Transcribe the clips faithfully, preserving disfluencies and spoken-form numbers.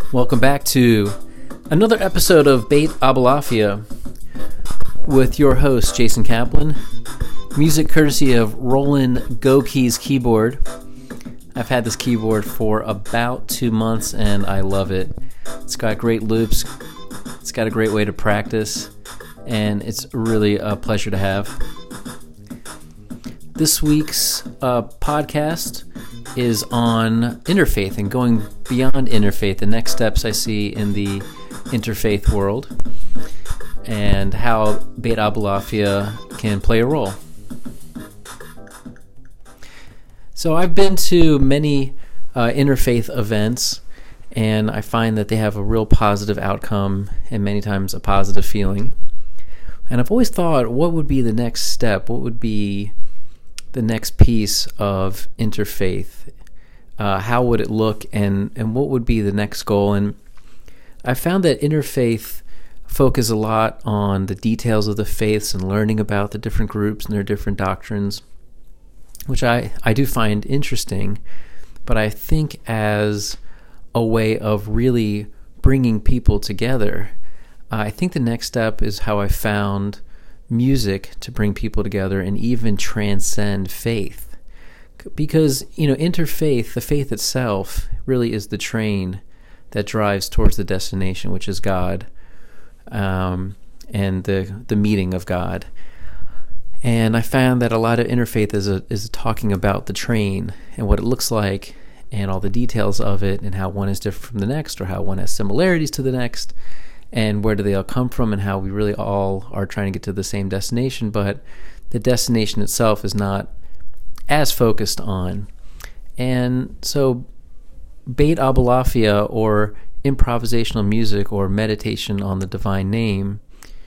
Welcome back to another episode of Beit Abulafia with your host, Jason Kaplan. Music courtesy of Roland Go Keys keyboard. I've had this keyboard for about two months and I love it. It's got great loops, it's got a great way to practice, and it's really a pleasure to have. This week's uh, podcast is on interfaith and going beyond interfaith, the next steps I see in the interfaith world, and how Beit Abulafia can play a role. So I've been to many uh, interfaith events, and I find that they have a real positive outcome and many times a positive feeling. And I've always thought, what would be the next step? What would be the next piece of interfaith? Uh, how would it look, and, and what would be the next goal? And I found that interfaith focus a lot on the details of the faiths and learning about the different groups and their different doctrines, which I, I do find interesting, but I think as a way of really bringing people together. Uh, I think the next step is how I found music to bring people together and even transcend faith. Because, you know, interfaith, the faith itself, really is the train that drives towards the destination, which is God, um, and the the meeting of God. And I found that a lot of interfaith is a, is talking about the train and what it looks like and all the details of it and how one is different from the next, or how one has similarities to the next, and where do they all come from, and how we really all are trying to get to the same destination, but the destination itself is not as focused on. And so Beit Abulafia, or improvisational music or meditation on the divine name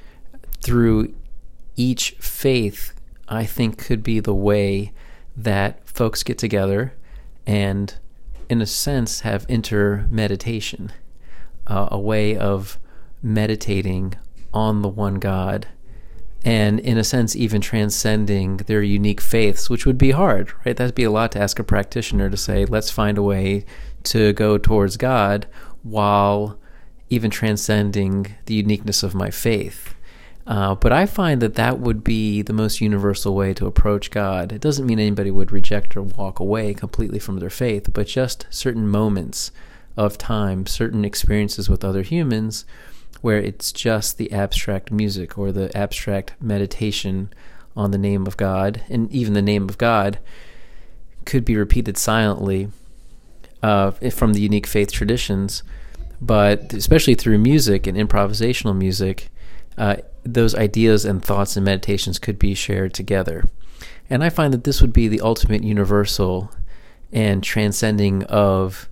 through each faith, I think could be the way that folks get together and, in a sense, have inter-meditation, uh, a way of meditating on the one God, and in a sense even transcending their unique faiths, which would be hard, right? That'd be a lot to ask a practitioner to say, let's find a way to go towards God while even transcending the uniqueness of my faith. Uh, but I find that that would be the most universal way to approach God. It doesn't mean anybody would reject or walk away completely from their faith, but just certain moments of time, certain experiences with other humans where it's just the abstract music or the abstract meditation on the name of God, and even the name of God could be repeated silently uh, from the unique faith traditions, but especially through music and improvisational music, uh, those ideas and thoughts and meditations could be shared together. And I find that this would be the ultimate universal and transcending of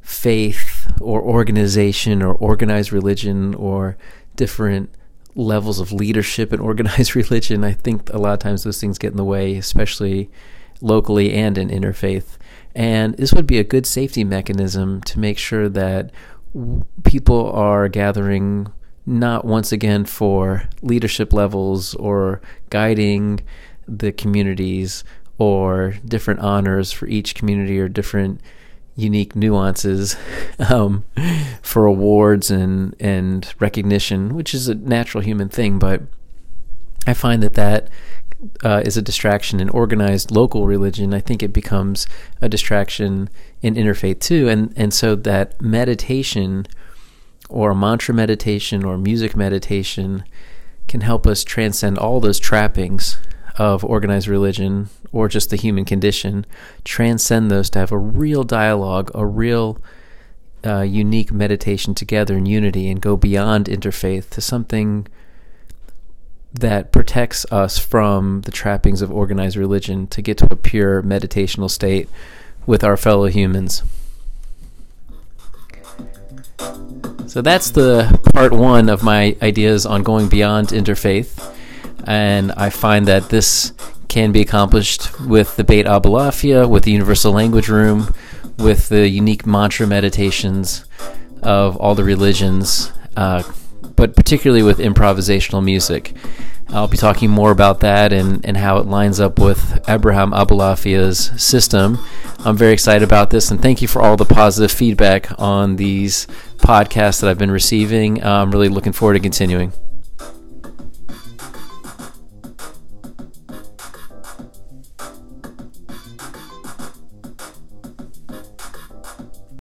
faith or organization or organized religion or different levels of leadership in organized religion. I think a lot of times those things get in the way, especially locally and in interfaith. And this would be a good safety mechanism to make sure that w- people are gathering not once again for leadership levels or guiding the communities or different honors for each community or different unique nuances um, for awards and, and recognition, which is a natural human thing, but I find that that uh, is a distraction in organized local religion. I think it becomes a distraction in interfaith too, and, and so that meditation or a mantra meditation or music meditation can help us transcend all those trappings of organized religion or just the human condition, transcend those to have a real dialogue, a real uh, unique meditation together in unity, and go beyond interfaith to something that protects us from the trappings of organized religion to get to a pure meditational state with our fellow humans. So that's the part one of my ideas on going beyond interfaith. And I find that this can be accomplished with the Beit Abulafia, with the Universal Language Room, with the unique mantra meditations of all the religions, uh, but particularly with improvisational music. I'll be talking more about that and, and how it lines up with Abraham Abulafia's system. I'm very excited about this, and thank you for all the positive feedback on these podcast that I've been receiving. Uh, I'm really looking forward to continuing.